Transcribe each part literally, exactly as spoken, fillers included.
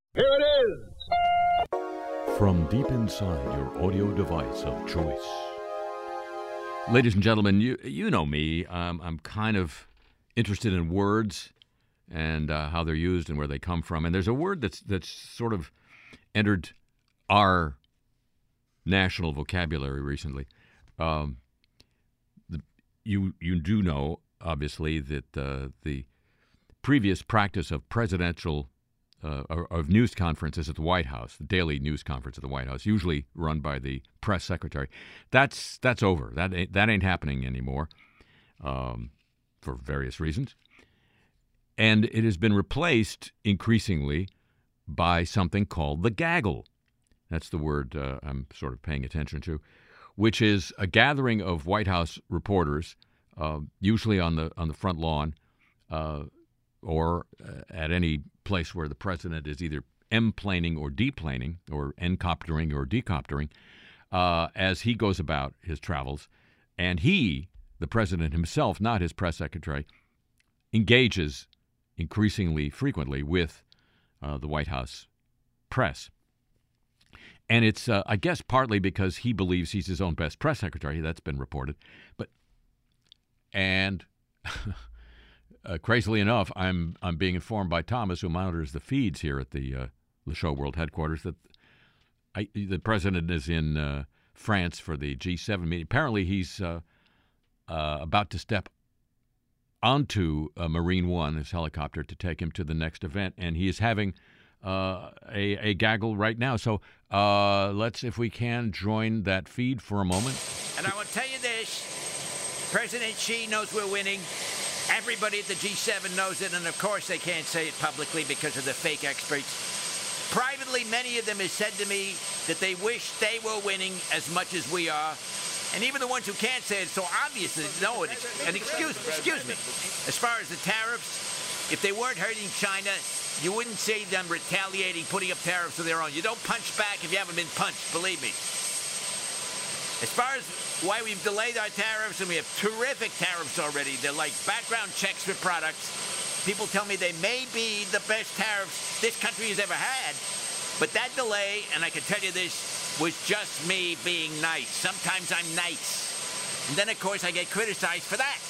Here it is! From deep inside your audio device of choice. Ladies and gentlemen, you you know me. Um, I'm kind of interested in words and uh, how they're used and where they come from. And there's a word that's that's sort of entered our national vocabulary recently. Um, the, you you do know, obviously, that uh, the previous practice of presidential uh, of news conferences at the White House, the daily news conference at the White House, usually run by the press secretary, that's that's over. That ain't, that ain't happening anymore, um, for various reasons. And it has been replaced increasingly by something called the gaggle. That's the word uh, I'm sort of paying attention to, which is a gathering of White House reporters, uh, usually on the on the front lawn, uh, or uh, at any place where the president is either M-planing or deplaning, or N-coptering or decoptering, uh, as he goes about his travels. And he, the president himself, not his press secretary, engages increasingly frequently with uh, the White House press. And it's, uh, I guess, partly because he believes he's his own best press secretary. That's been reported. But, and... Uh, crazily enough, I'm I'm being informed by Thomas, who monitors the feeds here at the uh, Le Show World headquarters, that I, the president is in uh, France for the G seven meeting. Apparently, he's uh, uh, about to step onto a Marine One, his helicopter, to take him to the next event, and he is having uh, a, a gaggle right now. So uh, let's, if we can, join that feed for a moment. And I will tell you this, President Xi knows we're winning. Everybody at the G seven knows it, and of course they can't say it publicly because of the fake experts. Privately, many of them have said to me that they wish they were winning as much as we are. And even the ones who can't say it so obviously know it. And excuse, excuse me, as far as the tariffs, if they weren't hurting China, you wouldn't see them retaliating, putting up tariffs of their own. You don't punch back if you haven't been punched, believe me. As far as why we've delayed our tariffs, and we have terrific tariffs already. They're like background checks for products. People tell me they may be the best tariffs this country has ever had. But that delay, and I can tell you this, was just me being nice. Sometimes I'm nice. And then, of course, I get criticized for that.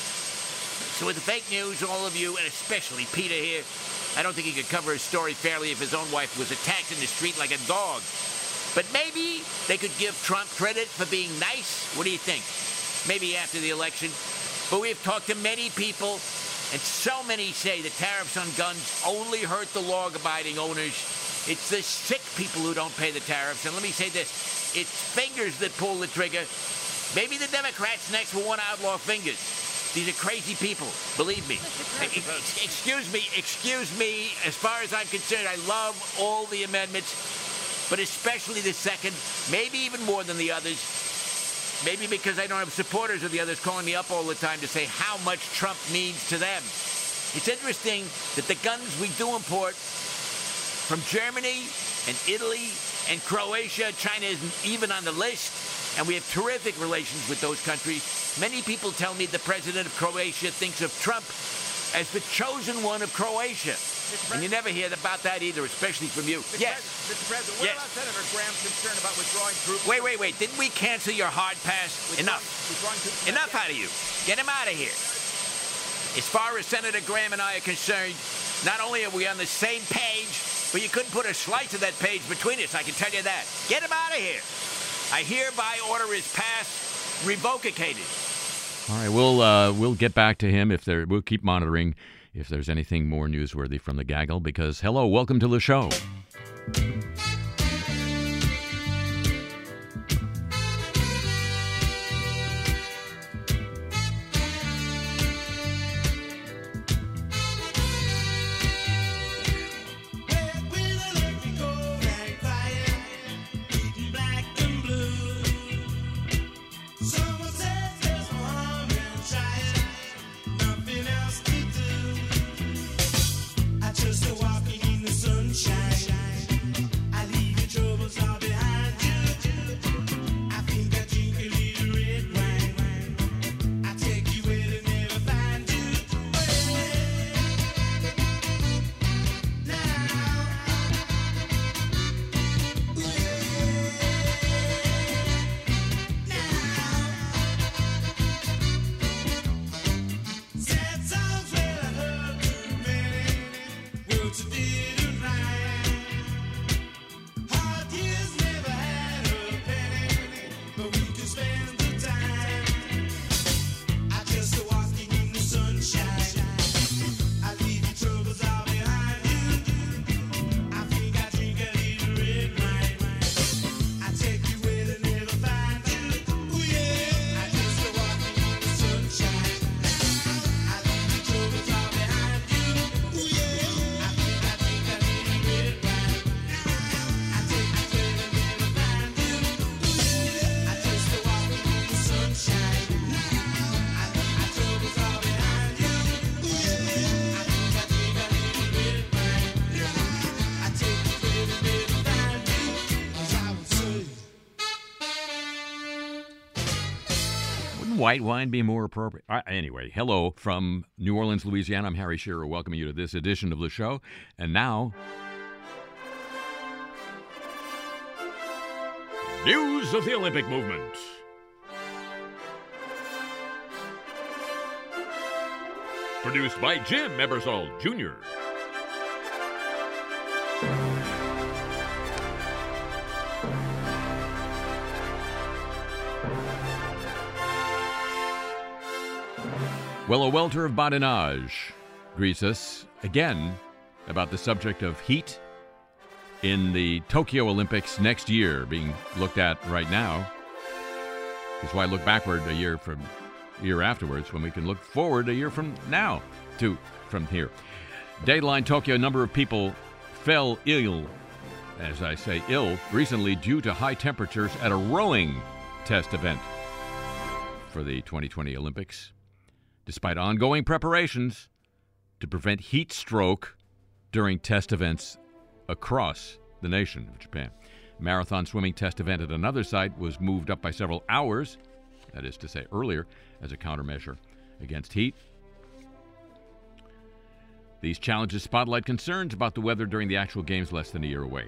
So with the fake news, all of you, and especially Peter here, I don't think he could cover his story fairly if his own wife was attacked in the street like a dog. But maybe they could give Trump credit for being nice. What do you think? Maybe after the election. But we've talked to many people, and so many say the tariffs on guns only hurt the law-abiding owners. It's the sick people who don't pay the tariffs. And let me say this, it's fingers that pull the trigger. Maybe the Democrats next will want to outlaw fingers. These are crazy people, believe me. Excuse me, excuse me. As far as I'm concerned, I love all the amendments, but especially the second, maybe even more than the others. Maybe because I don't have supporters of the others calling me up all the time to say how much Trump means to them. It's interesting that the guns we do import from Germany and Italy and Croatia, China isn't even on the list, and we have terrific relations with those countries. Many people tell me the president of Croatia thinks of Trump as the chosen one of Croatia. And you never hear about that either, especially from you. Mister Yes. Mister President, what yes. about Senator Graham's concern about withdrawing troops? Wait, wait, wait. Didn't we cancel your hard pass? Withdrawing, Enough. Withdrawing troops Enough out of you. Get him out of here. As far as Senator Graham and I are concerned, not only are we on the same page, but you couldn't put a slice of that page between us, I can tell you that. Get him out of here. I hereby order his pass revocated. All right, we'll uh, we'll get back to him if there. We'll keep monitoring if there's anything more newsworthy from the gaggle. Because hello, welcome to the show. Just walking in the sunshine. I white wine be more appropriate? Uh, anyway, hello from New Orleans, Louisiana. I'm Harry Shearer, welcoming you to this edition of the show. And now, news of the Olympic movement. Produced by Jim Ebersol, Junior Well, a welter of badinage greets us again about the subject of heat in the Tokyo Olympics next year, being looked at right now. That's why I look backward a year from a year afterwards, when we can look forward a year from now to from here. Dateline Tokyo, a number of people fell ill, as I say ill, recently due to high temperatures at a rowing test event for the twenty twenty Olympics, despite ongoing preparations to prevent heat stroke during test events across the nation of Japan. Marathon swimming test event at another site was moved up by several hours, that is to say earlier, as a countermeasure against heat. These challenges spotlight concerns about the weather during the actual games less than a year away.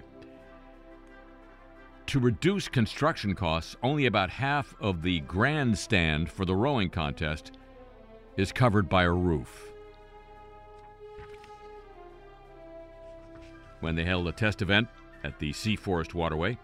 To reduce construction costs, only about half of the grandstand for the rowing contest is covered by a roof. When they held a test event at the Sea Forest Waterway,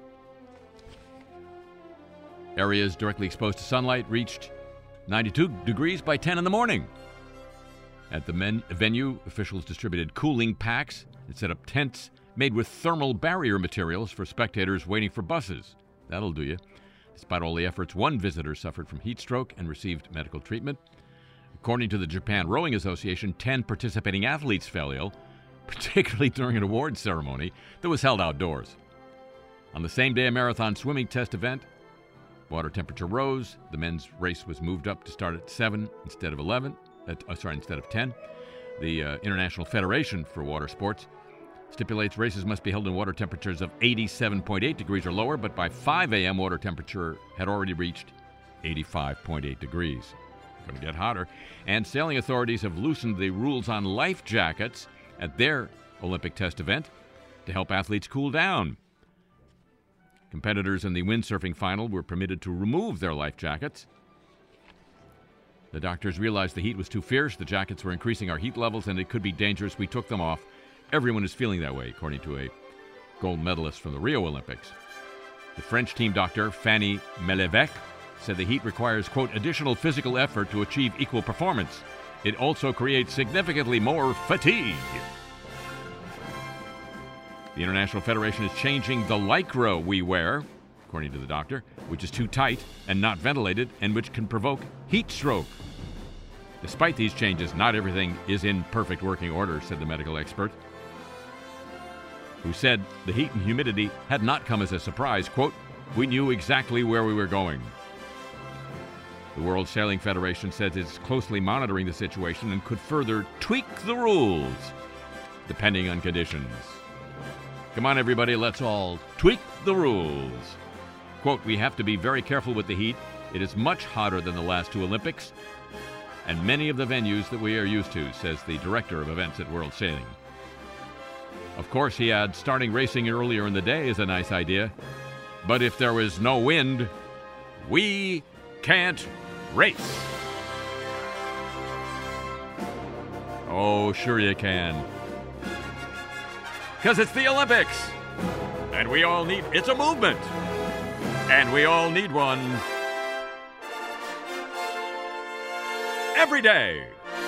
areas directly exposed to sunlight reached ninety-two degrees by ten in the morning. At the men- venue, officials distributed cooling packs and set up tents made with thermal barrier materials for spectators waiting for buses. That'll do you. Despite all the efforts, one visitor suffered from heat stroke and received medical treatment. According to the Japan Rowing Association, ten participating athletes fell ill, particularly during an awards ceremony that was held outdoors. On the same day, a marathon swimming test event, water temperature rose. The men's race was moved up to start at seven instead of eleven. Uh, sorry, instead of ten. The uh, International Federation for Water Sports stipulates races must be held in water temperatures of eighty-seven point eight degrees or lower, but by five a.m. water temperature had already reached eighty-five point eight degrees. Going to get hotter. And sailing authorities have loosened the rules on life jackets at their Olympic test event to help athletes cool down. Competitors in the windsurfing final were permitted to remove their life jackets. The doctors realized the heat was too fierce, the jackets were increasing our heat levels, and it could be dangerous. We took them off. Everyone is feeling that way, according to a gold medalist from the Rio Olympics. The French team doctor, Fanny Melevec, said the heat requires, quote, additional physical effort to achieve equal performance. It also creates significantly more fatigue. The International Federation is changing the lycra we wear, according to the doctor, which is too tight and not ventilated and which can provoke heat stroke. Despite these changes, not everything is in perfect working order, said the medical expert, who said the heat and humidity had not come as a surprise. Quote, we knew exactly where we were going. The World Sailing Federation says it's closely monitoring the situation and could further tweak the rules depending on conditions. Come on, everybody, let's all tweak the rules. Quote, we have to be very careful with the heat. It is much hotter than the last two Olympics and many of the venues that we are used to, says the director of events at World Sailing. Of course, he adds, starting racing earlier in the day is a nice idea, but if there was no wind, we can't race. Oh, sure you can. Because it's the Olympics. And we all need, it's a movement. And we all need one every day.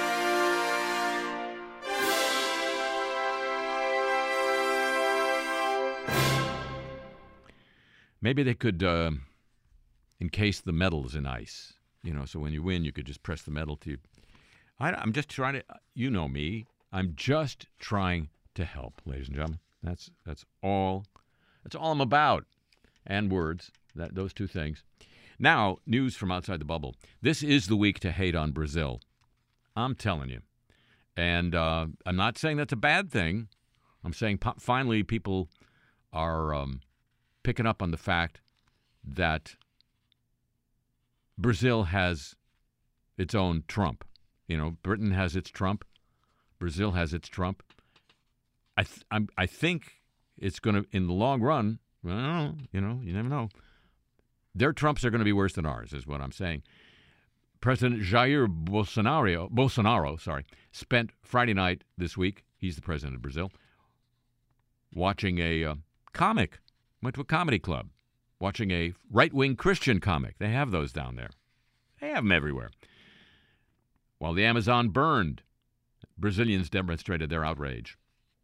Maybe they could uh, encase the medals in ice. You know, so when you win, you could just press the medal to you. I, I'm just trying to, you know me, I'm just trying to help, ladies and gentlemen. That's that's all. That's all I'm about. And words, that those two things. Now, news from outside the bubble. This is the week to hate on Brazil. I'm telling you. And uh, I'm not saying that's a bad thing. I'm saying po- finally people are um, picking up on the fact that Brazil has its own Trump. You know, Britain has its Trump. Brazil has its Trump. I th- I'm, I think it's going to, in the long run, well, you know, you never know. Their Trumps are going to be worse than ours, is what I'm saying. President Jair Bolsonaro, Bolsonaro, sorry, spent Friday night this week, he's the president of Brazil, watching a uh, comic. Went to a comedy club, watching a right-wing Christian comic. They have those down there. They have them everywhere. While the Amazon burned, Brazilians demonstrated their outrage.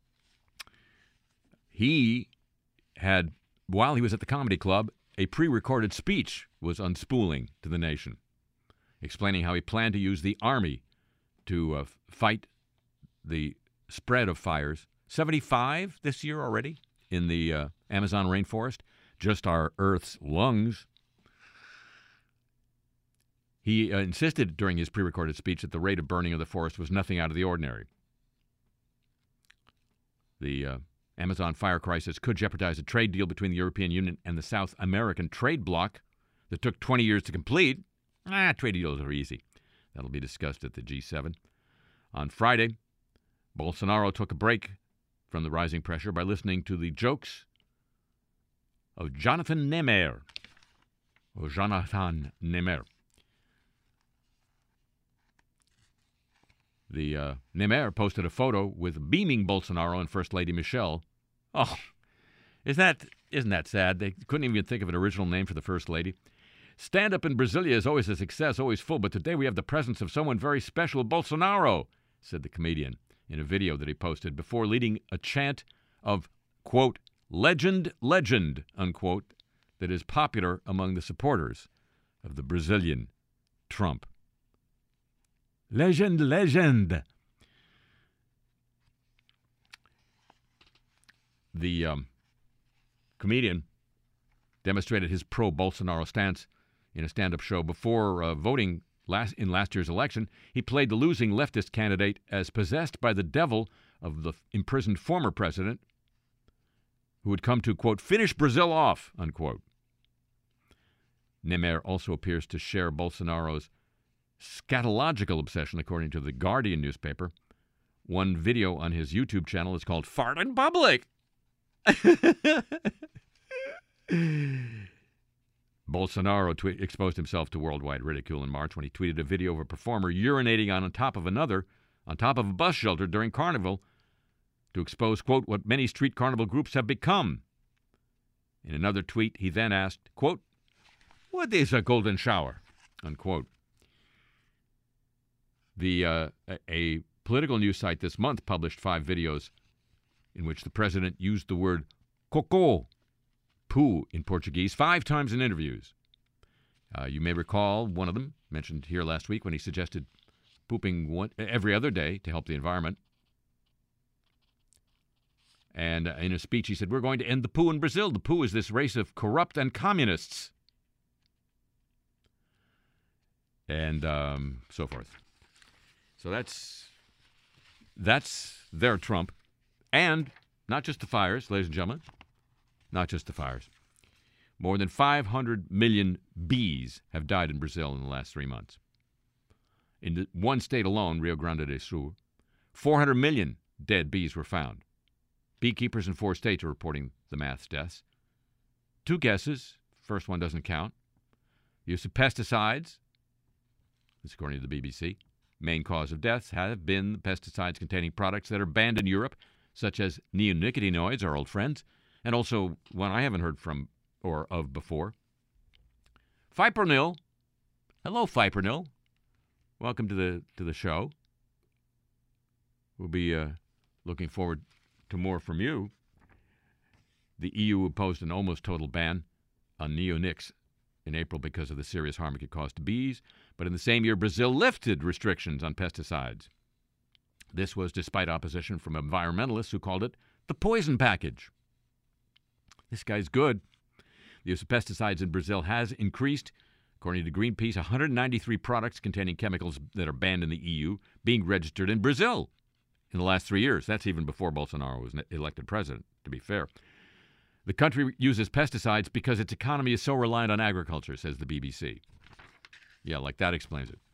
He had, while he was at the comedy club, a pre-recorded speech was unspooling to the nation, explaining how he planned to use the army to uh, fight the spread of fires. seventy-five this year already in the uh, Amazon rainforest, just our Earth's lungs. He uh, insisted during his pre-recorded speech that the rate of burning of the forest was nothing out of the ordinary. The uh, Amazon fire crisis could jeopardize a trade deal between the European Union and the South American trade bloc that took twenty years to complete. Ah, trade deals are easy. That'll be discussed at the G seven. On Friday, Bolsonaro took a break from the rising pressure by listening to the jokes of Jonathan Nemer, or Jonathan Nemer. The uh, Nemer posted a photo with beaming Bolsonaro and First Lady Michelle. Oh, is that, isn't that sad? They couldn't even think of an original name for the First Lady. Stand-up in Brasilia is always a success, always full, but today we have the presence of someone very special, Bolsonaro, said the comedian in a video that he posted before leading a chant of, quote, legend, legend, unquote, that is popular among the supporters of the Brazilian Trump. Legend, legend. The um, comedian demonstrated his pro-Bolsonaro stance in a stand-up show before uh, voting last in last year's election. He played the losing leftist candidate as possessed by the devil of the imprisoned former president who had come to, quote, finish Brazil off, unquote. Nemer also appears to share Bolsonaro's scatological obsession, according to the Guardian newspaper. One video on his YouTube channel is called Fart in Public. Bolsonaro tweet, exposed himself to worldwide ridicule in March when he tweeted a video of a performer urinating on top of another, on top of a bus shelter during Carnival, to expose, quote, what many street carnival groups have become. In another tweet, he then asked, quote, what is a golden shower, unquote. The uh, a, a political news site this month published five videos in which the president used the word cocô, poo in Portuguese, five times in interviews. Uh, you may recall one of them mentioned here last week when he suggested pooping one, every other day to help the environment. And uh, in a speech he said, we're going to end the poo in Brazil. The poo is this race of corrupt and communists. And um, so forth. So that's that's their Trump. And not just the fires, ladies and gentlemen. Not just the fires. More than five hundred million bees have died in Brazil in the last three months. In the one state alone, Rio Grande do Sul, four hundred million dead bees were found. Beekeepers in four states are reporting the mass deaths. Two guesses. First one doesn't count. Use of pesticides. This according to the B B C. Main cause of deaths have been pesticides containing products that are banned in Europe, such as neonicotinoids, our old friends, and also one I haven't heard from or of before, Fipronil. Hello, Fipronil. Welcome to the to the show. We'll be uh, looking forward to more from you. The E U imposed an almost total ban on neonics in April because of the serious harm it could cause to bees, but in the same year, Brazil lifted restrictions on pesticides. This was despite opposition from environmentalists who called it the poison package. This guy's good. The use of pesticides in Brazil has increased. According to Greenpeace, one hundred ninety-three products containing chemicals that are banned in the E U being registered in Brazil in the last three years. That's even before Bolsonaro was elected president, to be fair. The country uses pesticides because its economy is so reliant on agriculture, says the B B C. Yeah, like that explains it.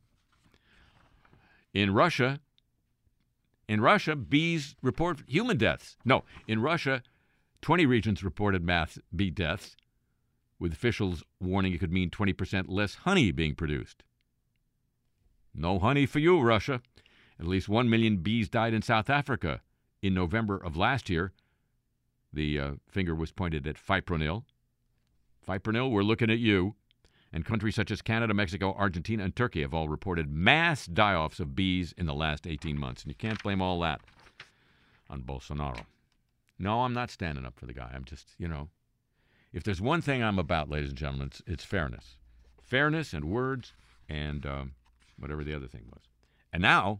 In Russia, in Russia, bees report human deaths. No, in Russia, twenty regions reported mass bee deaths, with officials warning it could mean twenty percent less honey being produced. No honey for you, Russia. At least one million bees died in South Africa in November of last year. The uh, finger was pointed at fipronil. Fipronil, we're looking at you. And countries such as Canada, Mexico, Argentina, and Turkey have all reported mass die-offs of bees in the last eighteen months. And you can't blame all that on Bolsonaro. No, I'm not standing up for the guy. I'm just, you know, if there's one thing I'm about, ladies and gentlemen, it's, it's fairness. Fairness and words and um, whatever the other thing was. And now,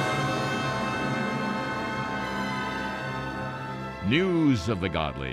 news of the godly.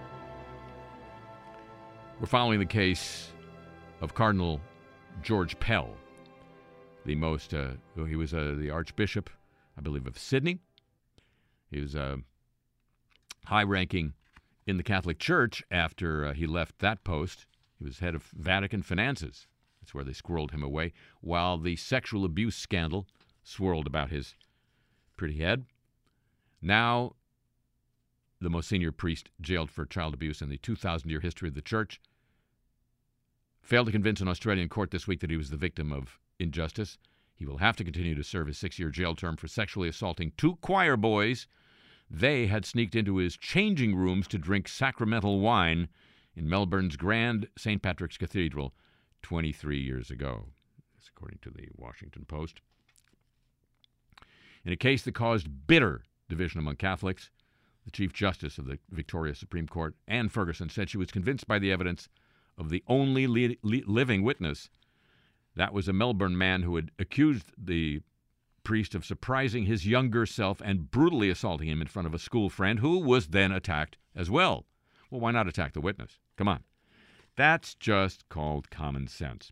We're following the case of Cardinal George Pell, the most, uh, he was uh, the Archbishop, I believe, of Sydney. He was uh, high-ranking in the Catholic Church after uh, he left that post. He was head of Vatican finances. That's where they squirreled him away, while the sexual abuse scandal swirled about his pretty head. Now, the most senior priest jailed for child abuse in the two thousand year history of the Church failed to convince an Australian court this week that he was the victim of injustice. He will have to continue to serve his six-year jail term for sexually assaulting two choir boys. They had sneaked into his changing rooms to drink sacramental wine in Melbourne's Grand Saint Patrick's Cathedral twenty-three years ago. That's according to the Washington Post. In a case that caused bitter division among Catholics, the Chief Justice of the Victoria Supreme Court, Anne Ferguson, said she was convinced by the evidence of the only li- li- living witness. That was a Melbourne man who had accused the priest of surprising his younger self and brutally assaulting him in front of a school friend who was then attacked as well. Well, why not attack the witness? Come on. That's just called common sense.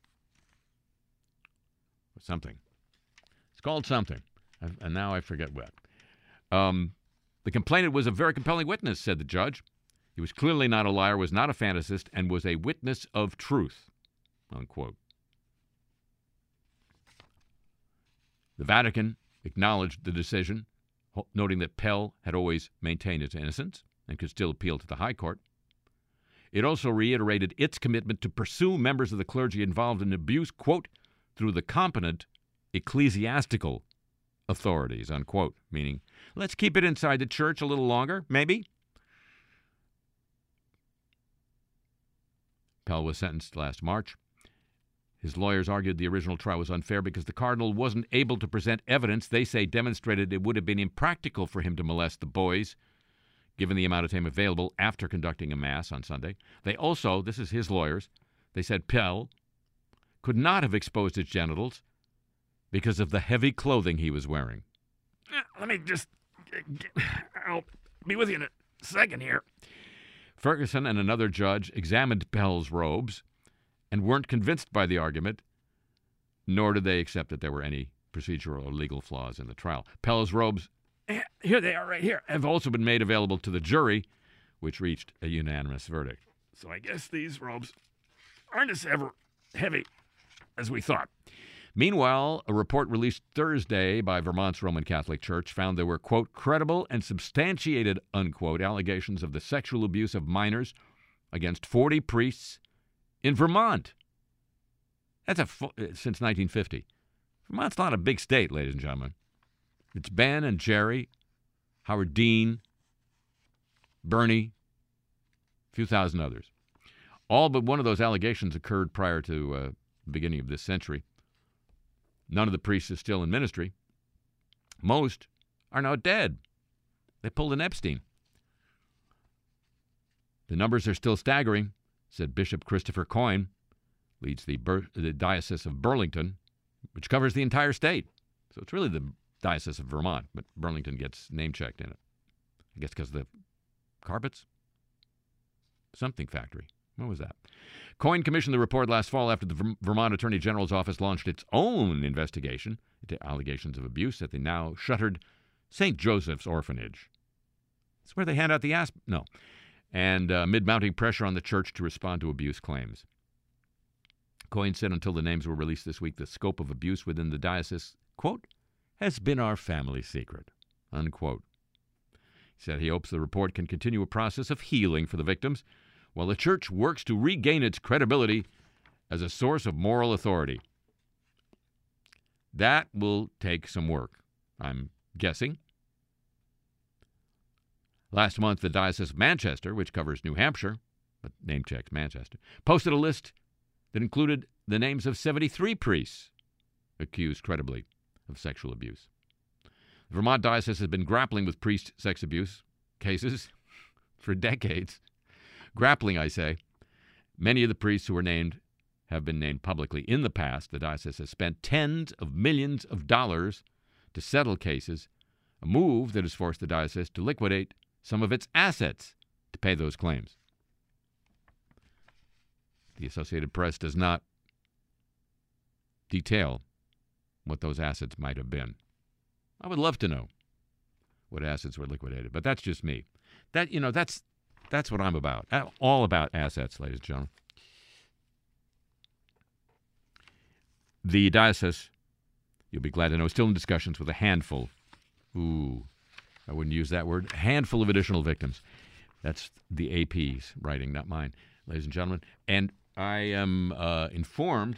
Or something. It's called something. And now I forget what. Um, the complainant was a very compelling witness, said the judge. He was clearly not a liar, was not a fantasist, and was a witness of truth, unquote. The Vatican acknowledged the decision, noting that Pell had always maintained his innocence and could still appeal to the High Court. It also reiterated its commitment to pursue members of the clergy involved in abuse, quote, through the competent ecclesiastical authorities, unquote, meaning, let's keep it inside the church a little longer, maybe. Pell was sentenced last March. His lawyers argued the original trial was unfair because the cardinal wasn't able to present evidence they say demonstrated it would have been impractical for him to molest the boys, given the amount of time available after conducting a mass on Sunday. They also, this is his lawyers, they said Pell could not have exposed his genitals because of the heavy clothing he was wearing. Let me just, I'll be with you in a second here. Ferguson and another judge examined Pell's robes and weren't convinced by the argument, nor did they accept that there were any procedural or legal flaws in the trial. Pell's robes, here they are right here, have also been made available to the jury, which reached a unanimous verdict. So I guess these robes aren't as ever heavy as we thought. Meanwhile, a report released Thursday by Vermont's Roman Catholic Church found there were, quote, credible and substantiated, unquote, allegations of the sexual abuse of minors against forty priests in Vermont. That's a fu- since nineteen fifty. Vermont's not a big state, ladies and gentlemen. It's Ben and Jerry, Howard Dean, Bernie, a few thousand others. All but one of those allegations occurred prior to uh, the beginning of this century. None of the priests is still in ministry. Most are now dead. They pulled an Epstein. The numbers are still staggering, said Bishop Christopher Coyne, leads the, Bur- the Diocese of Burlington, which covers the entire state. So it's really the Diocese of Vermont, but Burlington gets name-checked in it. I guess because of the carpets? Something factory. What was that? Coyne commissioned the report last fall after the Vermont Attorney General's office launched its own investigation into allegations of abuse at the now shuttered Saint Joseph's Orphanage. It's where they hand out the asp... No. And uh, amid mounting pressure on the church to respond to abuse claims. Coyne said until the names were released this week, the scope of abuse within the diocese, quote, has been our family secret, unquote. He said he hopes the report can continue a process of healing for the victims while the church works to regain its credibility as a source of moral authority. That will take some work, I'm guessing. Last month, the Diocese of Manchester, which covers New Hampshire, but name checks Manchester, posted a list that included the names of seventy-three priests accused credibly of sexual abuse. The Vermont Diocese has been grappling with priest sex abuse cases for decades. Grappling, I say. Many of the priests who were named have been named publicly. In the past, the diocese has spent tens of millions of dollars to settle cases, a move that has forced the diocese to liquidate some of its assets to pay those claims. The Associated Press does not detail what those assets might have been. I would love to know what assets were liquidated, but that's just me. That, you know, that's that's what I'm about. All about assets, ladies and gentlemen. The diocese, you'll be glad to know, is still in discussions with a handful. Ooh, I wouldn't use that word. A handful of additional victims. That's the A P's writing, not mine, ladies and gentlemen. And I am uh, informed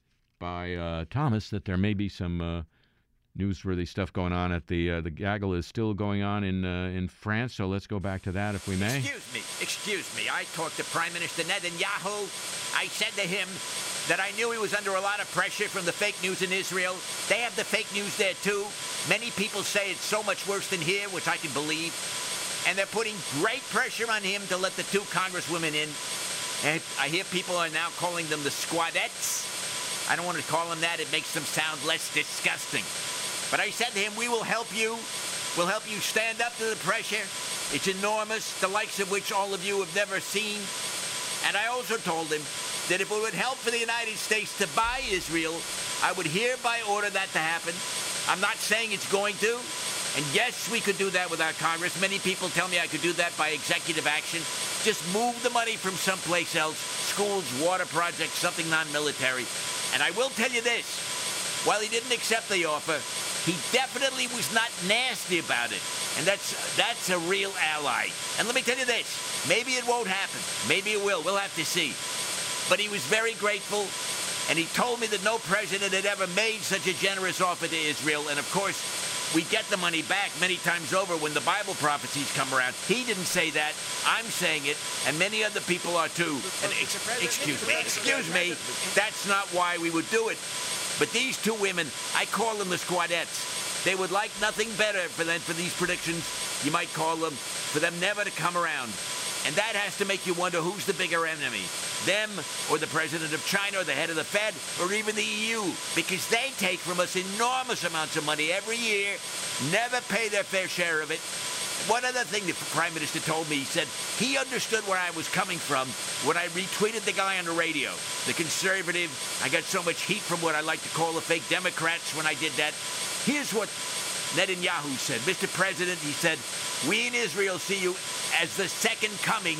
by uh, Thomas that there may be some uh, newsworthy stuff going on at the uh, the gaggle is still going on in uh, in France. So let's go back to that if we may. Excuse me, excuse me. I talked to Prime Minister Netanyahu. I said to him that I knew he was under a lot of pressure from the fake news in Israel. They have the fake news there too. Many people say it's so much worse than here, which I can believe. And they're putting great pressure on him to let the two congresswomen in. And I hear people are now calling them the squadettes. I don't want to call them that. It makes them sound less disgusting. But I said to him, we will help you. We'll help you stand up to the pressure. It's enormous, the likes of which all of you have never seen. And I also told him that if it would help for the United States to buy Israel, I would hereby order that to happen. I'm not saying it's going to. And yes, we could do that with our Congress. Many people tell me I could do that by executive action. Just move the money from someplace else. Schools, water projects, something non-military. And I will tell you this. While he didn't accept the offer, he definitely was not nasty about it. And that's that's a real ally. And let me tell you this. Maybe it won't happen. Maybe it will. We'll have to see. But he was very grateful. And he told me that no president had ever made such a generous offer to Israel. And, of course, we get the money back many times over when the Bible prophecies come around. He didn't say that. I'm saying it, and many other people are too. And ex- excuse me, excuse me, that's not why we would do it. But these two women, I call them the squadettes. They would like nothing better for them, for these predictions, you might call them, for them never to come around. And that has to make you wonder who's the bigger enemy, them or the president of China or the head of the Fed or even the E U, because they take from us enormous amounts of money every year, never pay their fair share of it. One other thing the Prime Minister told me, he said he understood where I was coming from when I retweeted the guy on the radio, the conservative. I got so much heat from what I like to call the fake Democrats when I did that. Here's what Netanyahu said. Mister President, he said, we in Israel see you as the second coming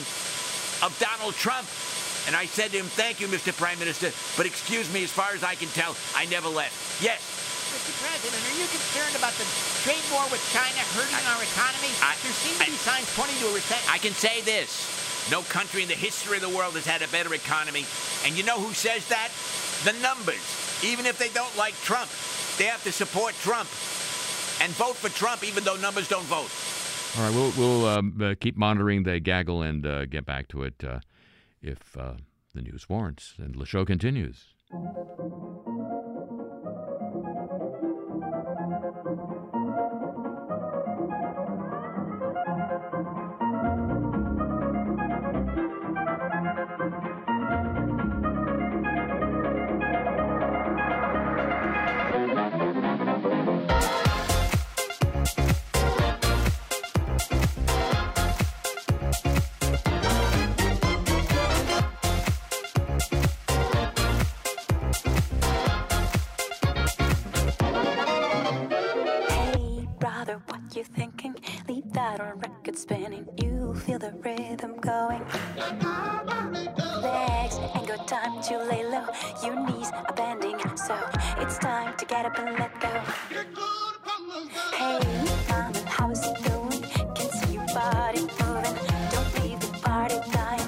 of Donald Trump. And I said to him, thank you, Mister Prime Minister, but excuse me, as far as I can tell, I never left. Yes. Mister President, are you concerned about the trade war with China hurting I, our economy? I, there seem to I, be signs pointing to a recession. I can say this. No country in the history of the world has had a better economy. And you know who says that? The numbers. Even if they don't like Trump, they have to support Trump and vote for Trump even though numbers don't vote. All right, we'll, we'll um, uh, keep monitoring the gaggle and uh, get back to it uh, if uh, the news warrants. And the show continues. a record spinning. You feel the rhythm going. Legs ain't got time to lay low. Your knees are bending, so it's time to get up and let go. Hey, mama, how's it going? Can see your body moving. Don't leave the party dying.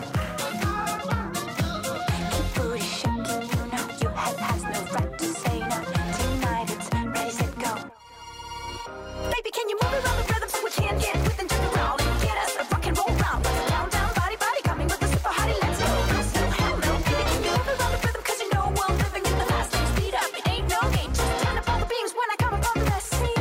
Keep booty shaking, you know your head has no right to say no. Tonight it's ready, set, go. Baby, can you move around the rhythm so we can get with and turn around and get us a rock and roll round? Down, down, body, body, coming with the super hottie, let's go. Real slow, hello, baby, can you move around the rhythm? Cause you know we're living in the fast lane. Speed up, it ain't no game. Just turn up all the beams when I come up on the scene.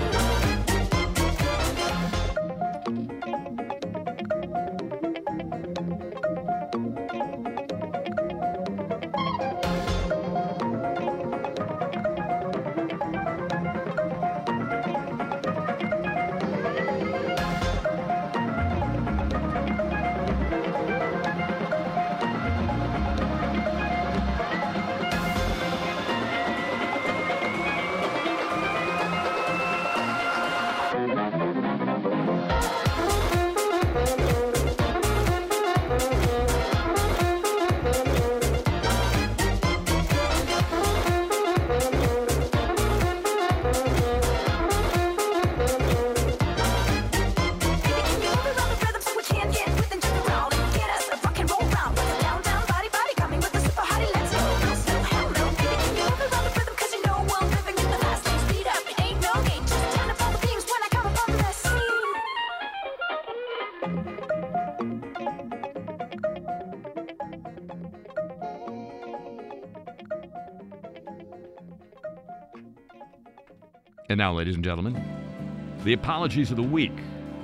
And now, ladies and gentlemen, the apologies of the week.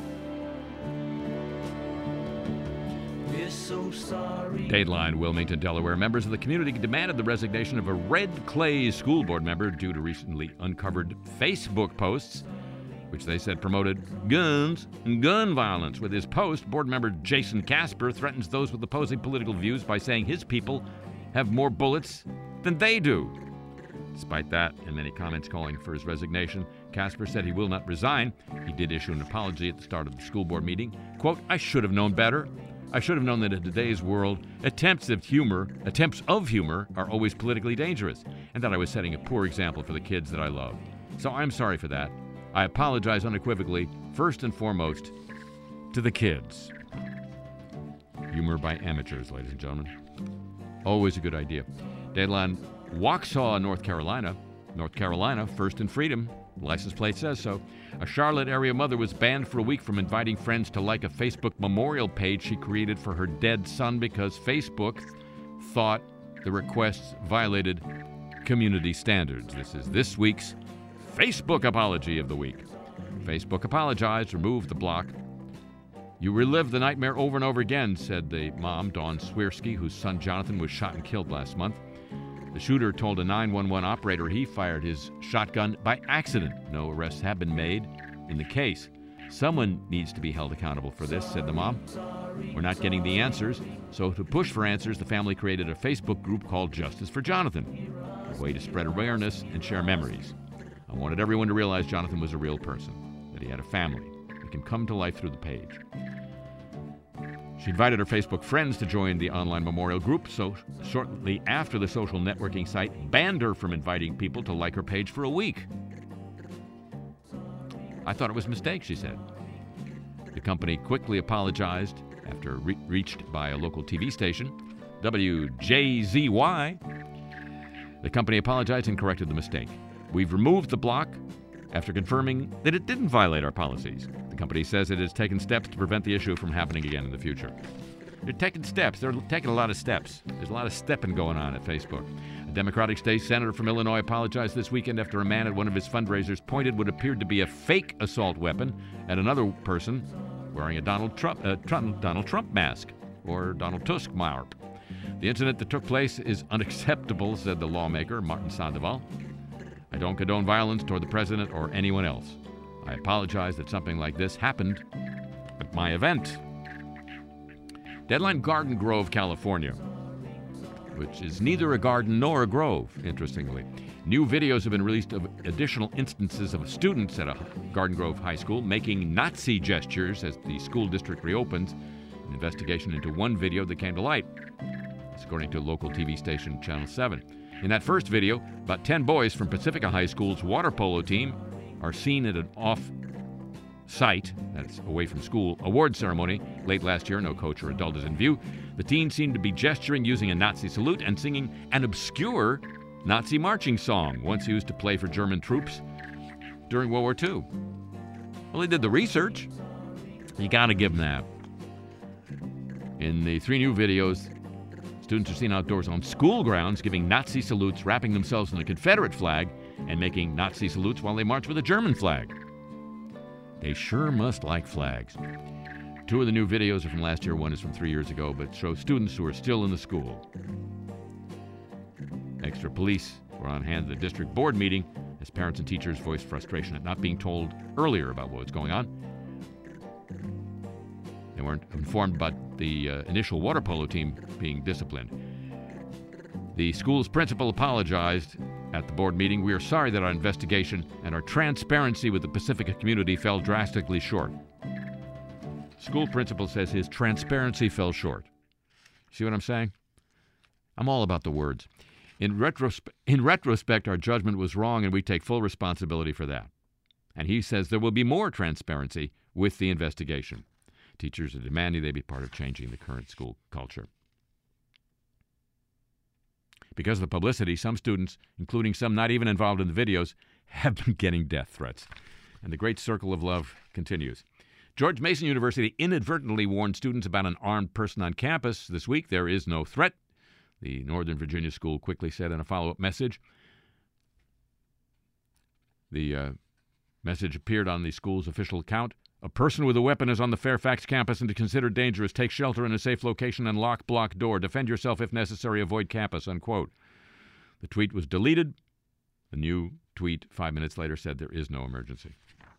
We're so sorry. Dateline, Wilmington, Delaware. Members of the community demanded the resignation of a Red Clay school board member due to recently uncovered Facebook posts, which they said promoted guns and gun violence. With his post, board member Jason Casper threatens those with opposing political views by saying his people have more bullets than they do. Despite that, and many comments calling for his resignation, Casper said he will not resign. He did issue an apology at the start of the school board meeting. Quote, "I should have known better. I should have known that in today's world, attempts of humor, attempts of humor are always politically dangerous, and that I was setting a poor example for the kids that I love. So I'm sorry for that. I apologize unequivocally, first and foremost, to the kids." Humor by amateurs, ladies and gentlemen. Always a good idea. Dateline, Waxhaw, North Carolina. North Carolina, first in freedom. The license plate says so. A Charlotte area mother was banned for a week from inviting friends to like a Facebook memorial page she created for her dead son because Facebook thought the requests violated community standards. This is this week's Facebook apology of the week. Facebook apologized, removed the block. "You relive the nightmare over and over again," said the mom, Dawn Swirsky, whose son Jonathan was shot and killed last month. The shooter told a nine one one operator he fired his shotgun by accident. No arrests have been made in the case. "Someone needs to be held accountable for this," said the mom. "We're not getting the answers, so to push for answers, the family created a Facebook group called Justice for Jonathan, a way to spread awareness and share memories. I wanted everyone to realize Jonathan was a real person, that he had a family. He can come to life through the page." She invited her Facebook friends to join the online memorial group, so shortly after the social networking site banned her from inviting people to like her page for a week. "I thought it was a mistake," she said. The company quickly apologized after re- reached by a local T V station, W J Z Y. The company apologized and corrected the mistake. "We've removed the block after confirming that it didn't violate our policies. The company says it has taken steps to prevent the issue from happening again in the future." They're taking steps. They're taking a lot of steps. There's a lot of stepping going on at Facebook. A Democratic state senator from Illinois apologized this weekend after a man at one of his fundraisers pointed what appeared to be a fake assault weapon at another person wearing a Donald Trump, uh, Trump, Donald Trump mask, or Donald Tusk mark. "The incident that took place is unacceptable," said the lawmaker, Martin Sandoval. "I don't condone violence toward the president or anyone else. I apologize that something like this happened at my event." Deadline, Garden Grove, California, which is neither a garden nor a grove, interestingly. New videos have been released of additional instances of students at a Garden Grove High School making Nazi gestures as the school district reopens. An investigation into one video that came to light. That's according to local T V station Channel seven. In that first video, about ten boys from Pacifica High School's water polo team are seen at an off-site, that's away from school, award ceremony late last year. No coach or adult is in view. The teens seem to be gesturing using a Nazi salute and singing an obscure Nazi marching song, once used to play for German troops during World War Two. Well, they did the research. You got to give them that. In the three new videos, students are seen outdoors on school grounds giving Nazi salutes, wrapping themselves in the Confederate flag, and making Nazi salutes while they march with a German flag. They sure must like flags. Two of the new videos are from last year. One is from three years ago, but show students who are still in the school. Extra police were on hand at the district board meeting as parents and teachers voiced frustration at not being told earlier about what was going on. They weren't informed about the uh, initial water polo team being disciplined. The school's principal apologized at the board meeting. We are sorry that our investigation and our transparency with the Pacifica community fell drastically short. School principal says his transparency fell short. See what I'm saying? I'm all about the words. In, retrospe- in retrospect, our judgment was wrong, and we take full responsibility for that. And he says there will be more transparency with the investigation. Teachers are demanding they be part of changing the current school culture. Because of the publicity, some students, including some not even involved in the videos, have been getting death threats. And the great circle of love continues. George Mason University inadvertently warned students about an armed person on campus this week. There is no threat, the Northern Virginia school quickly said in a follow-up message. The uh, message appeared on the school's official account. A person with a weapon is on the Fairfax campus and is considered dangerous. Take shelter in a safe location and lock block door. Defend yourself if necessary. Avoid campus, unquote. The tweet was deleted. The new tweet five minutes later said there is no emergency.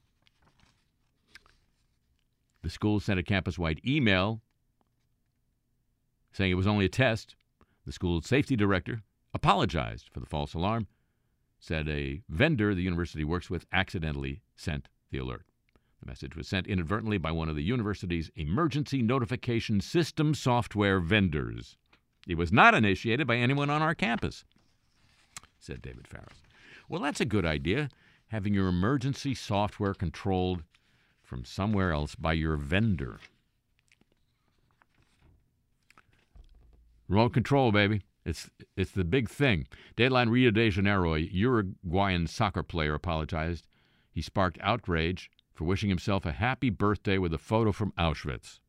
The school sent a campus-wide email saying it was only a test. The school's safety director apologized for the false alarm, said a vendor the university works with accidentally sent the alert. The message was sent inadvertently by one of the university's emergency notification system software vendors. It was not initiated by anyone on our campus, said David Farris. Well, that's a good idea, having your emergency software controlled from somewhere else by your vendor. Remote control, baby. It's it's the big thing. Dateline Rio de Janeiro, a Uruguayan soccer player, apologized. He sparked outrage for wishing himself a happy birthday with a photo from Auschwitz.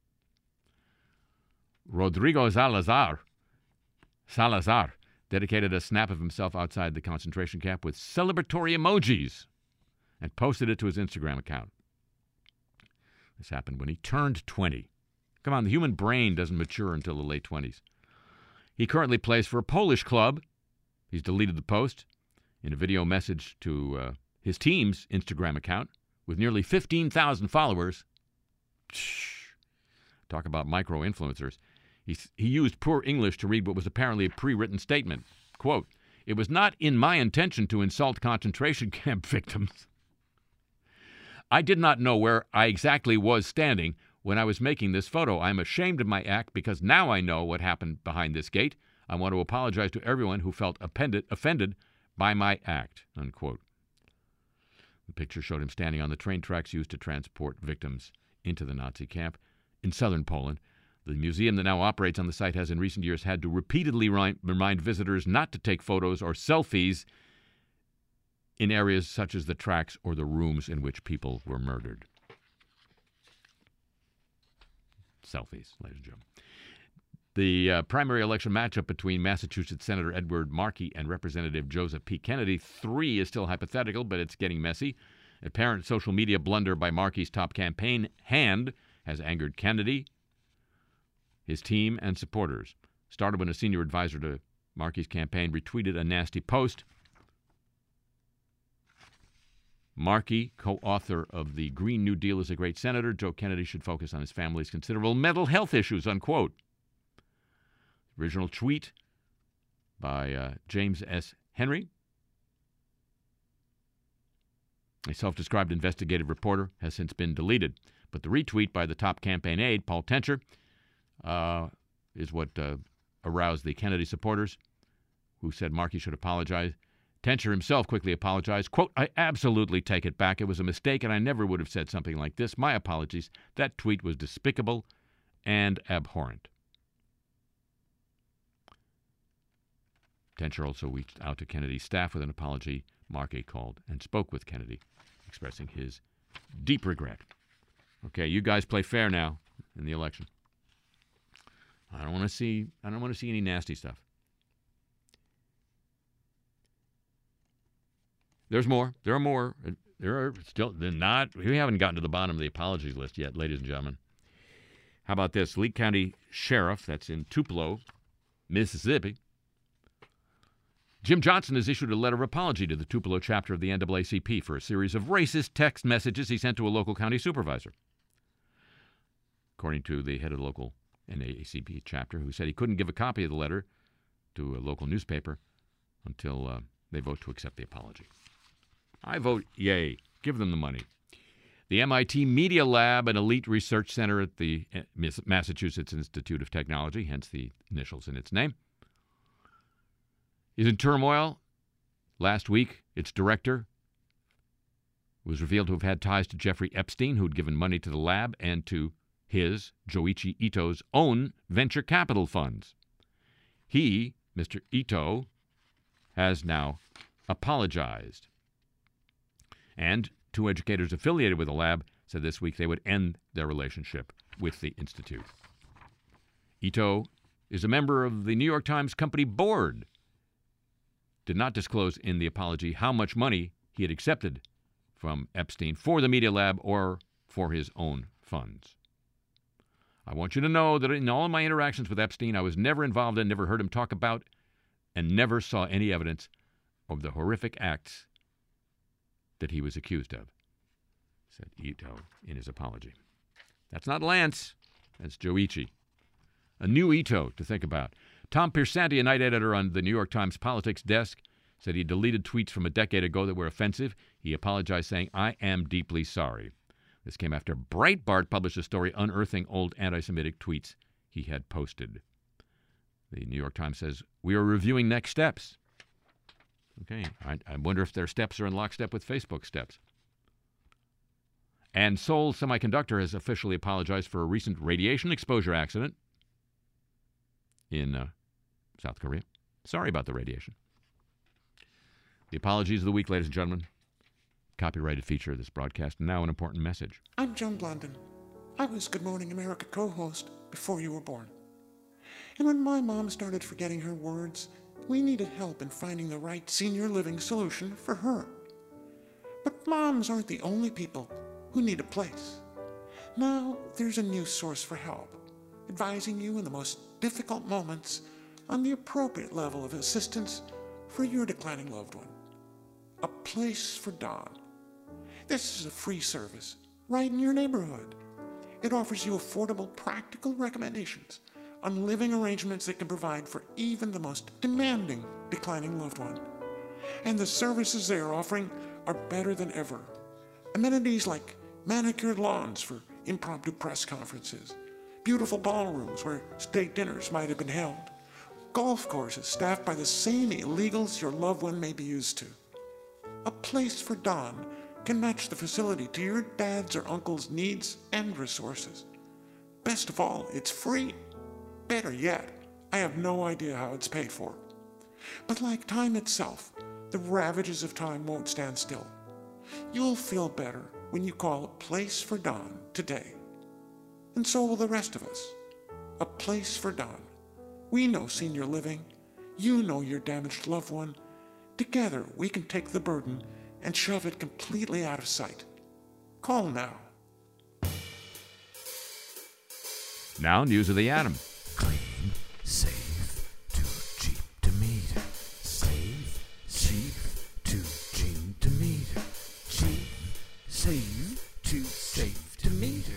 Rodrigo Salazar, Salazar dedicated a snap of himself outside the concentration camp with celebratory emojis and posted it to his Instagram account. This happened when he turned twenty. Come on, the human brain doesn't mature until the late twenties. He currently plays for a Polish club. He's deleted the post in a video message to uh, his team's Instagram account with nearly fifteen thousand followers. Talk about micro-influencers. He, he used poor English to read what was apparently a pre-written statement. Quote, "It was not in my intention to insult concentration camp victims. I did not know where I exactly was standing when I was making this photo. I am ashamed of my act because now I know what happened behind this gate. I want to apologize to everyone who felt offended, offended by my act," unquote. The picture showed him standing on the train tracks used to transport victims into the Nazi camp in southern Poland. The museum that now operates on the site has in recent years had to repeatedly remind visitors not to take photos or selfies in areas such as the tracks or the rooms in which people were murdered. Selfies, ladies and gentlemen. The uh, primary election matchup between Massachusetts Senator Edward Markey and Representative Joseph P. Kennedy, three, is still hypothetical, but it's getting messy. Apparent social media blunder by Markey's top campaign hand has angered Kennedy, his team, and supporters. Started when a senior advisor to Markey's campaign retweeted a nasty post. Markey, co-author of The Green New Deal, is a great senator. Joe Kennedy should focus on his family's considerable mental health issues, unquote. Original tweet by uh, James S. Henry A self-described investigative reporter has since been deleted. But the retweet by the top campaign aide, Paul Tencher, uh, is what uh, aroused the Kennedy supporters, who said Markey should apologize. Tencher himself quickly apologized. Quote, I absolutely take it back. It was a mistake, and I never would have said something like this. My apologies. That tweet was despicable and abhorrent. Tencher also reached out to Kennedy's staff with an apology. Markey called and spoke with Kennedy, expressing his deep regret. Okay, you guys play fair now in the election. I don't want to see. I don't want to see any nasty stuff. There's more. There are more. There are still. They're not. We haven't gotten to the bottom of the apologies list yet, ladies and gentlemen. How about this? Leake County Sheriff, that's in Tupelo, Mississippi. Jim Johnson has issued a letter of apology to the Tupelo chapter of the N double A C P for a series of racist text messages he sent to a local county supervisor. According to the head of the local N double A C P chapter, who said he couldn't give a copy of the letter to a local newspaper until uh, they vote to accept the apology. I vote yay. Give them the money. The M I T Media Lab, an elite research center at the Massachusetts Institute of Technology, hence the initials in its name, is in turmoil. Last week, its director was revealed to have had ties to Jeffrey Epstein, who had given money to the lab and to his, Joichi Ito's, own venture capital funds. He, Mister Ito, has now apologized. And two educators affiliated with the lab said this week they would end their relationship with the institute. Ito is a member of the New York Times company board. Did not disclose in the apology how much money he had accepted from Epstein for the Media Lab or for his own funds. I want you to know that in all of my interactions with Epstein, I was never involved in, never heard him talk about, and never saw any evidence of the horrific acts that he was accused of, said Ito in his apology. That's not Lance. That's Joichi. A new Ito to think about. Tom Piersanti, a night editor on the New York Times politics desk, said he deleted tweets from a decade ago that were offensive. He apologized, saying, I am deeply sorry. This came after Breitbart published a story unearthing old anti-Semitic tweets he had posted. The New York Times says, we are reviewing next steps. Okay, I, I wonder if their steps are in lockstep with Facebook steps. And Seoul Semiconductor has officially apologized for a recent radiation exposure accident in uh, South Korea. Sorry about the radiation. The apologies of the week, ladies and gentlemen. Copyrighted feature of this broadcast, and now an important message. I'm John Blondin. I was Good Morning America co-host before you were born. And when my mom started forgetting her words, we needed help in finding the right senior living solution for her. But moms aren't the only people who need a place. Now there's a new source for help, advising you in the most difficult moments on the appropriate level of assistance for your declining loved one. A Place for Dawn. This is a free service right in your neighborhood. It offers you affordable, practical recommendations on living arrangements that can provide for even the most demanding declining loved one. And the services they are offering are better than ever. Amenities like manicured lawns for impromptu press conferences, beautiful ballrooms where state dinners might have been held, golf courses staffed by the same illegals your loved one may be used to. A Place for Dawn can match the facility to your dad's or uncle's needs and resources. Best of all, it's free. Better yet, I have no idea how it's paid for. But like time itself, the ravages of time won't stand still. You'll feel better when you call A Place for Dawn today. And so will the rest of us. A Place for Dawn. We know senior living. You know your damaged loved one. Together, we can take the burden and shove it completely out of sight. Call now. Now, news of the atom. Clean, safe, too cheap to meter. Safe, cheap, too cheap to meter. Cheap, safe, too safe to meter.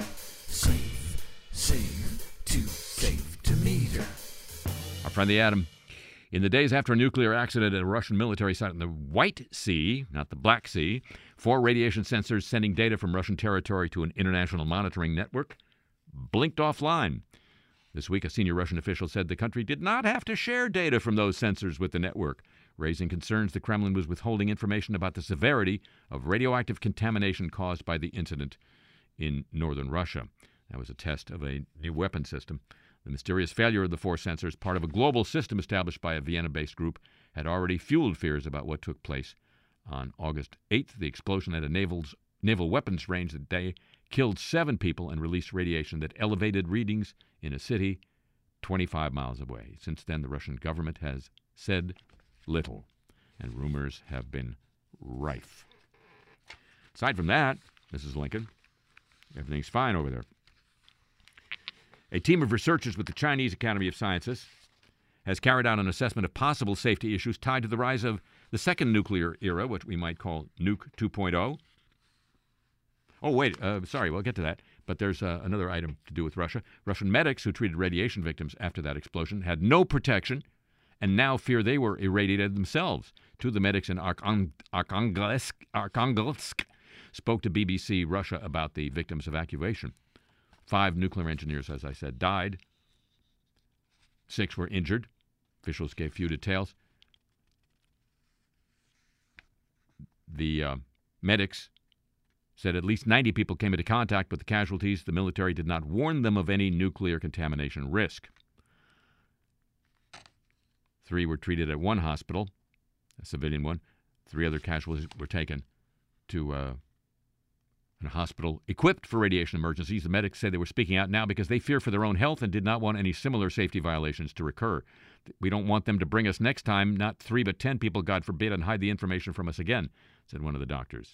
Safe, safe, too safe to meter. Our friend the atom. In the days after a nuclear accident at a Russian military site in the White Sea, not the Black Sea, four radiation sensors sending data from Russian territory to an international monitoring network blinked offline. This week, a senior Russian official said the country did not have to share data from those sensors with the network, raising concerns the Kremlin was withholding information about the severity of radioactive contamination caused by the incident in northern Russia. That was a test of a new weapon system. The mysterious failure of the four sensors, part of a global system established by a Vienna-based group, had already fueled fears about what took place. On August eighth, the explosion at a naval's, naval weapons range that day killed seven people and released radiation that elevated readings in a city twenty-five miles away. Since then, the Russian government has said little, and rumors have been rife. Aside from that, Missus Lincoln, everything's fine over there. A team of researchers with the Chinese Academy of Sciences has carried out an assessment of possible safety issues tied to the rise of the second nuclear era, which we might call Nuke two point oh. Oh, wait, uh, sorry, we'll get to that. But there's uh, another item to do with Russia. Russian medics who treated radiation victims after that explosion had no protection and now fear they were irradiated themselves. Two of the medics in Arkhangelsk, Arkhangelsk, Arkhangelsk spoke to B B C Russia about the victims' evacuation. Five nuclear engineers, as I said, died. Six were injured. Officials gave few details. The uh, medics said at least ninety people came into contact with the casualties. The military did not warn them of any nuclear contamination risk. Three were treated at one hospital, a civilian one. Three other casualties were taken to uh, a hospital equipped for radiation emergencies. The medics say they were speaking out now because they fear for their own health and did not want any similar safety violations to recur. We don't want them to bring us next time, not three but ten people, God forbid, and hide the information from us again, said one of the doctors.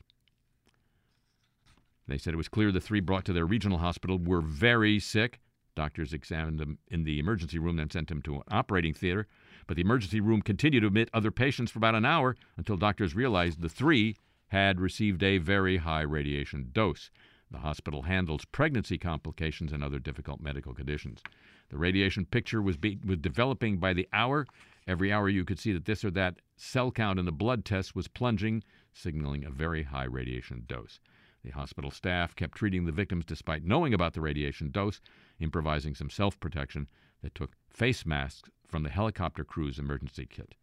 They said it was clear the three brought to their regional hospital were very sick. Doctors examined them in the emergency room, then sent them to an operating theater. But the emergency room continued to admit other patients for about an hour until doctors realized the three had received a very high radiation dose. The hospital handles pregnancy complications and other difficult medical conditions. The radiation picture was, be, was developing by the hour. Every hour you could see that this or that cell count in the blood test was plunging, signaling a very high radiation dose. The hospital staff kept treating the victims despite knowing about the radiation dose, improvising some self-protection that took face masks from the helicopter crew's emergency kit.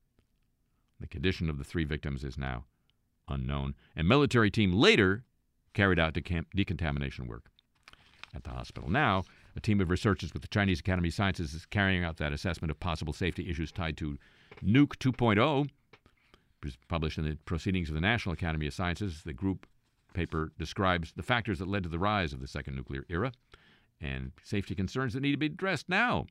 The condition of the three victims is now unknown. A military team later carried out decam- decontamination work at the hospital. Now, a team of researchers with the Chinese Academy of Sciences is carrying out that assessment of possible safety issues tied to Nuke two point oh, published in the Proceedings of the National Academy of Sciences. The group paper describes the factors that led to the rise of the second nuclear era and safety concerns that need to be addressed now.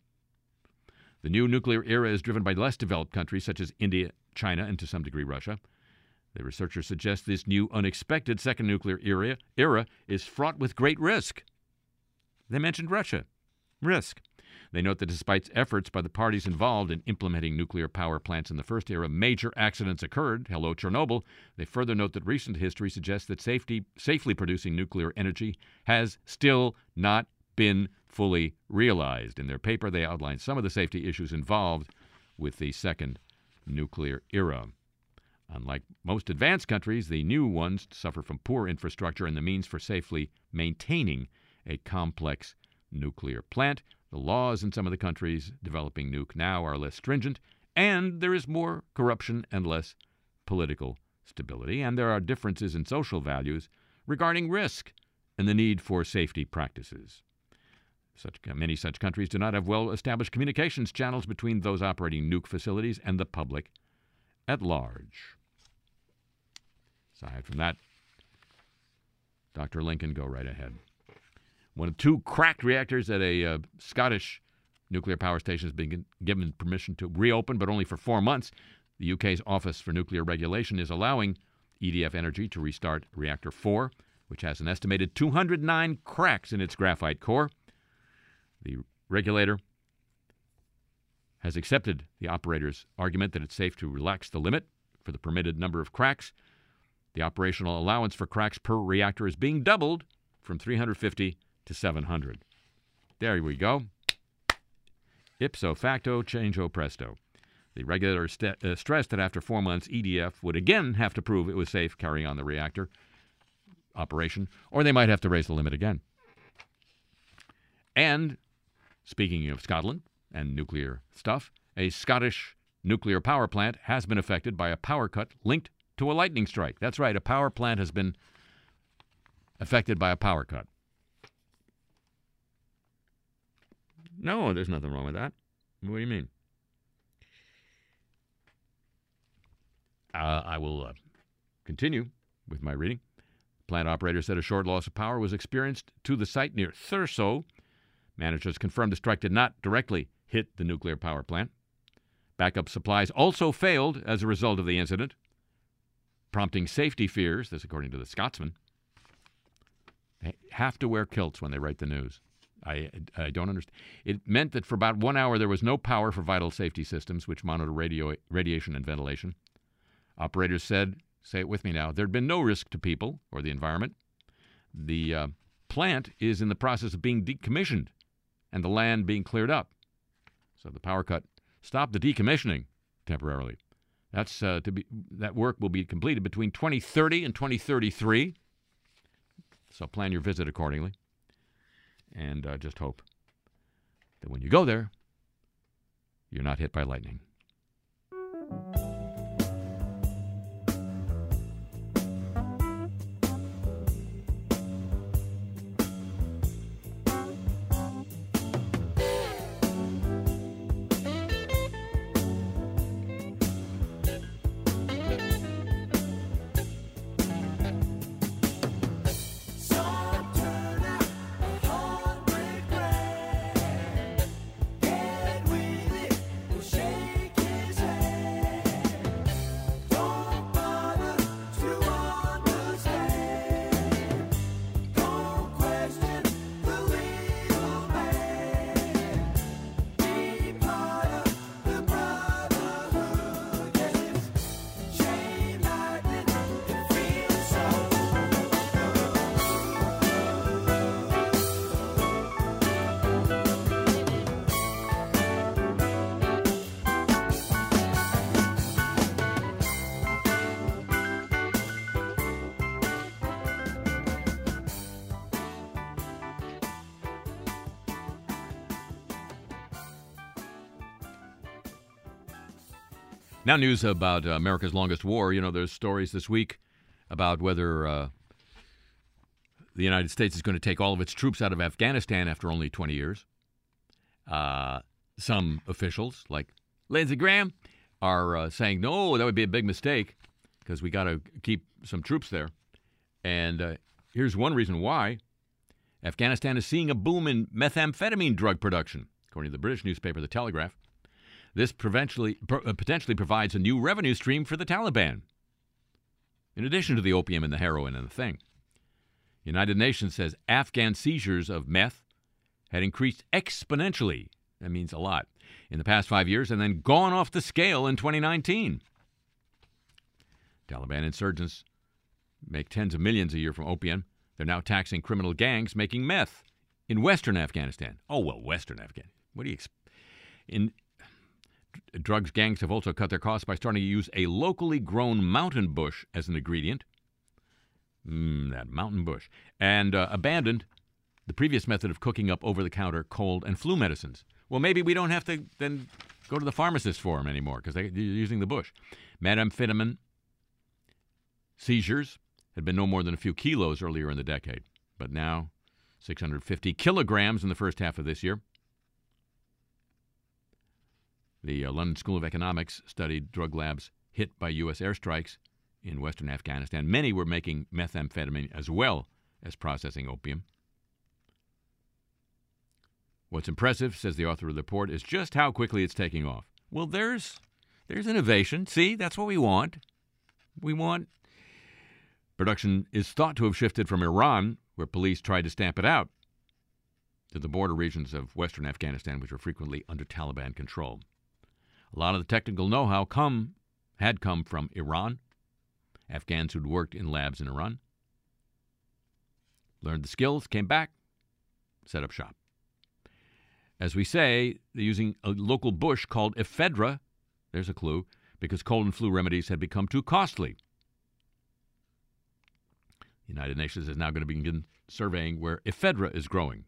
The new nuclear era is driven by less developed countries such as India, China, and to some degree Russia. The researchers suggest this new unexpected second nuclear era, era is fraught with great risk. They mentioned Russia. Risk. They note that despite efforts by the parties involved in implementing nuclear power plants in the first era, major accidents occurred. Hello, Chernobyl. They further note that recent history suggests that safety, safely producing nuclear energy has still not been fully realized. In their paper, they outline some of the safety issues involved with the second nuclear era. Unlike most advanced countries, the new ones suffer from poor infrastructure and the means for safely maintaining a complex nuclear plant. The laws in some of the countries developing nuke now are less stringent, and there is more corruption and less political stability, and there are differences in social values regarding risk and the need for safety practices. Such, many such countries do not have well-established communications channels between those operating nuke facilities and the public at large. Aside from that, Doctor Lincoln, go right ahead. One of two cracked reactors at a uh, Scottish nuclear power station has been given permission to reopen, but only for four months. The U K's Office for Nuclear Regulation is allowing E D F Energy to restart Reactor four, which has an estimated two hundred nine cracks in its graphite core. The regulator has accepted the operator's argument that it's safe to relax the limit for the permitted number of cracks. The operational allowance for cracks per reactor is being doubled from three hundred fifty to seven hundred. There we go. Ipso facto, changeo presto. The regulator st- uh, stressed that after four months, E D F would again have to prove it was safe carrying on the reactor operation, or they might have to raise the limit again. And, speaking of Scotland and nuclear stuff, a Scottish nuclear power plant has been affected by a power cut linked to a lightning strike. That's right, a power plant has been affected by a power cut. No, there's nothing wrong with that. What do you mean? Uh, I will uh, continue with my reading. Plant operator said a short loss of power was experienced to the site near Thurso. Managers confirmed the strike did not directly hit the nuclear power plant. Backup supplies also failed as a result of the incident, prompting safety fears, this according to the Scotsman. They have to wear kilts when they write the news. I, I don't understand. It meant that for about one hour there was no power for vital safety systems, which monitor radio, radiation and ventilation. Operators said, say it with me now, there'd been no risk to people or the environment. The uh, plant is in the process of being decommissioned and the land being cleared up. So the power cut stopped the decommissioning temporarily. That's uh, to be that work will be completed between twenty thirty and twenty thirty-three. So plan your visit accordingly. And uh, just hope that when you go there, you're not hit by lightning. Now news about uh, America's longest war. You know, there's stories this week about whether uh, the United States is going to take all of its troops out of Afghanistan after only twenty years. Uh, some officials, like Lindsey Graham, are uh, saying, no, that would be a big mistake because we got to keep some troops there. And uh, here's one reason why. Afghanistan is seeing a boom in methamphetamine drug production, according to the British newspaper The Telegraph. This potentially, potentially provides a new revenue stream for the Taliban, in addition to the opium and the heroin and the thing. United Nations says Afghan seizures of meth had increased exponentially, that means a lot, in the past five years and then gone off the scale in twenty nineteen. Taliban insurgents make tens of millions a year from opium. They're now taxing criminal gangs making meth in western Afghanistan. Oh, well, western Afghanistan. What do you expect? In drugs gangs have also cut their costs by starting to use a locally grown mountain bush as an ingredient. Mmm, that mountain bush. And uh, abandoned the previous method of cooking up over-the-counter cold and flu medicines. Well, maybe we don't have to then go to the pharmacist for them anymore because they're using the bush. Methamphetamine seizures had been no more than a few kilos earlier in the decade, but now six hundred fifty kilograms in the first half of this year. The uh, London School of Economics studied drug labs hit by U S airstrikes in western Afghanistan. Many were making methamphetamine as well as processing opium. What's impressive, says the author of the report, is just how quickly it's taking off. Well, there's there's innovation. See, that's what we want. We want... Production is thought to have shifted from Iran, where police tried to stamp it out, to the border regions of western Afghanistan, which were frequently under Taliban control. A lot of the technical know-how come, had come from Iran, Afghans who'd worked in labs in Iran, learned the skills, came back, set up shop. As we say, they're using a local bush called ephedra There's a clue. Because cold and flu remedies had become too costly. The United Nations is now going to begin surveying where ephedra is growing.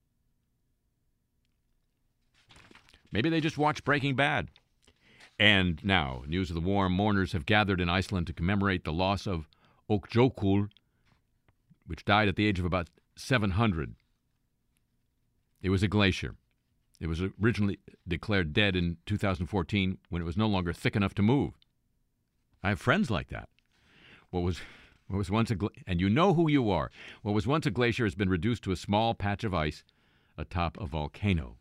Maybe they just watched Breaking Bad. And now, news of the war, mourners have gathered in Iceland to commemorate the loss of Ökjökull, which died at the age of about seven hundred. It was a glacier. It was originally declared dead in two thousand fourteen when it was no longer thick enough to move. I have friends like that. What was what was once a gla- and you know who you are. What was once a glacier has been reduced to a small patch of ice atop a volcano.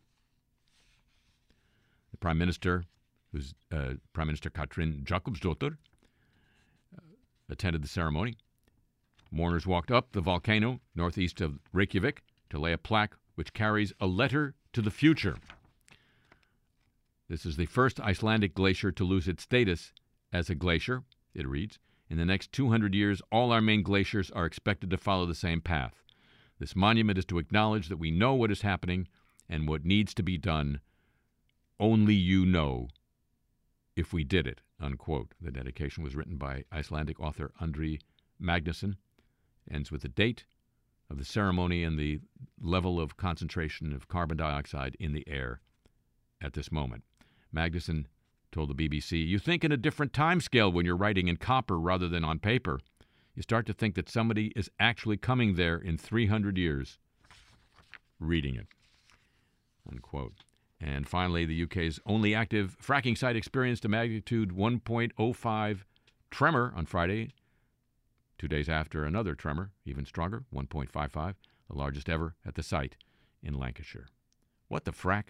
The Prime Minister, who's uh, Prime Minister Katrin Jakobsdottir, uh, attended the ceremony. Mourners walked up the volcano northeast of Reykjavik to lay a plaque which carries a letter to the future. This is the first Icelandic glacier to lose its status as a glacier, it reads. In the next two hundred years, all our main glaciers are expected to follow the same path. This monument is to acknowledge that we know what is happening and what needs to be done. Only you know if we did it, unquote. The dedication was written by Icelandic author Andri Magnusson. Ends with the date of the ceremony and the level of concentration of carbon dioxide in the air at this moment. Magnusson told the B B C, you think in a different time scale when you're writing in copper rather than on paper. You start to think that somebody is actually coming there in three hundred years reading it, unquote. And finally, the U K's only active fracking site experienced a magnitude one point oh five tremor on Friday, two days after another tremor, even stronger, one point five five, the largest ever at the site in Lancashire. What the frack?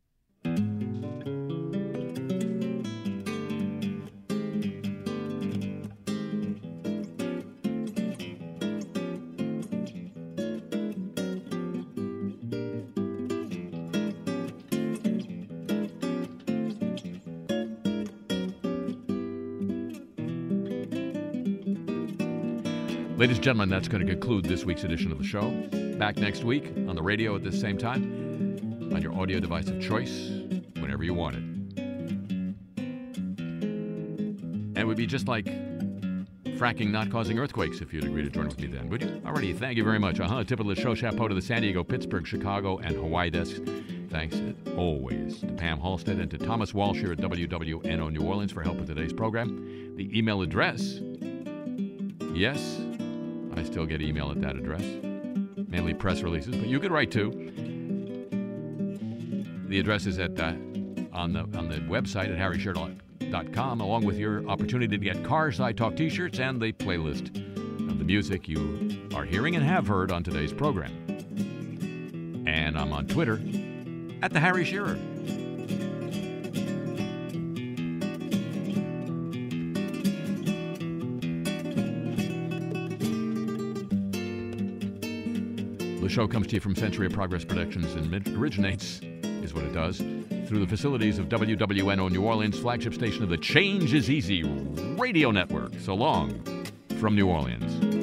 Ladies and gentlemen, that's going to conclude this week's edition of the show. Back next week on the radio at this same time, on your audio device of choice, whenever you want it. And it would be just like fracking not causing earthquakes if you'd agree to join with me then, would you? Alrighty, thank you very much. Uh-huh, tip of the show, chapeau to the San Diego, Pittsburgh, Chicago, and Hawaii desks. Thanks, as always, to Pam Halstead and to Thomas Walsh here at W W N O New Orleans for help with today's program. The email address, yes, I still get email at that address, mainly press releases, but you could write too. The address is at uh, on the on the website at harry shearer dot com, along with your opportunity to get Cars I Talk t-shirts and the playlist of the music you are hearing and have heard on today's program. And I'm on Twitter at the Harry Shearer. The show comes to you from Century of Progress Productions and originates, is what it does, through the facilities of W W N O New Orleans, flagship station of the Change is Easy radio network. So long from New Orleans.